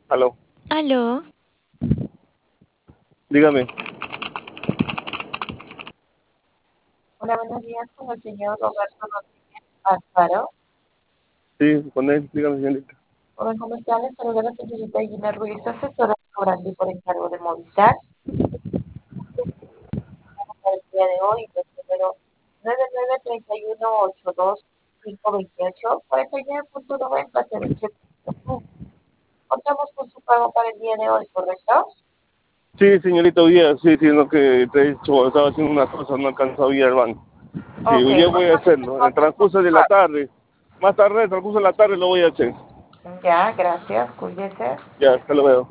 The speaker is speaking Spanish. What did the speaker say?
Aló, Aló, dígame. Hola, buenos días con el señor Roberto Rodríguez Alfaro. Sí, con él, dígame, señorita. Hola, ¿cómo está? Les saluda la señorita Gina Ruiz, asesora cobrante por encargo de Movistar. Para el día de hoy, el número 993182528, 49.90. Contamos con su pago para el día de hoy, ¿correcto? Sí, señorita, hoy día, sí, no que te he dicho, estaba haciendo una cosa, no alcanzaba a ir al banco. Sí, Ok, hoy día voy a entonces hacerlo, en el contamos con transcurso su de la pago. tarde. Más tarde, en el transcurso de la tarde lo voy a hacer. Ya, gracias, cuídese. Ya, hasta lo veo.